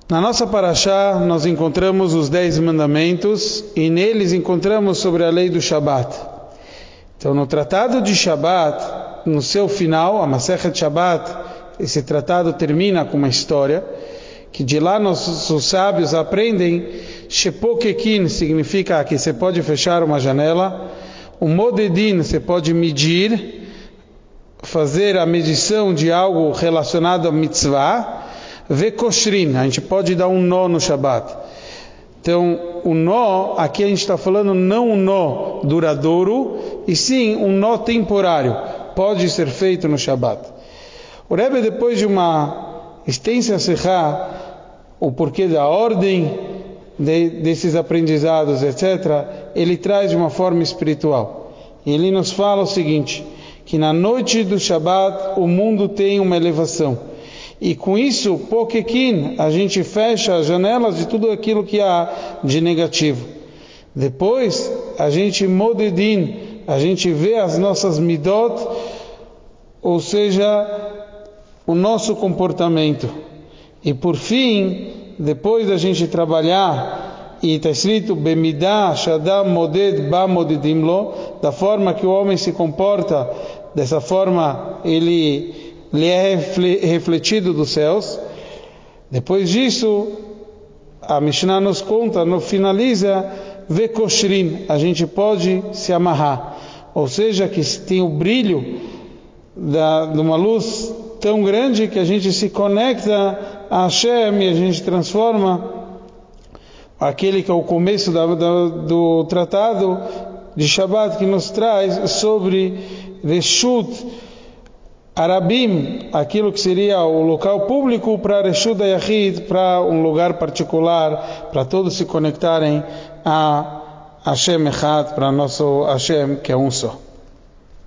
Na nossa paraxá, nós encontramos os 10 mandamentos e neles encontramos sobre a lei do Shabat. Então, no tratado de Shabat, no seu final, a Masechet Shabat, esse tratado termina com uma história, que de lá nossos sábios aprendem, Shepokekin significa que você pode fechar uma janela, o Modedin você pode medir, fazer a medição de algo relacionado a mitzvah, Vekoshrin, a gente pode dar um nó no Shabat. Então, o nó, aqui a gente está falando não um nó duradouro, e sim um nó temporário, pode ser feito no Shabat. O Rebbe, depois de uma extensa serra, o porquê da ordem desses aprendizados, etc., ele traz de uma forma espiritual. E ele nos fala o seguinte, que na noite do Shabat o mundo tem uma elevação. E com isso, Pokekin, a gente fecha as janelas de tudo aquilo que há de negativo. Depois, a gente Modedin, a gente vê as nossas midot, ou seja, o nosso comportamento. E por fim, depois da gente trabalhar, e está escrito Bemidah, Shadam, Moded, Ba Modedimlo, da forma que o homem se comporta, dessa forma ele é refletido dos céus. Depois disso, a Mishnah nos conta, finaliza, Vekoshrin, a gente pode se amarrar. Ou seja, que tem o brilho de uma luz tão grande que a gente se conecta a Hashem e a gente transforma aquele que é o começo do tratado de Shabbat, que nos traz sobre Reshut Arabim, aquilo que seria o local público, para Reshut Yahid, para um lugar particular, para todos se conectarem a Hashem Echad, para nosso Hashem que é um só.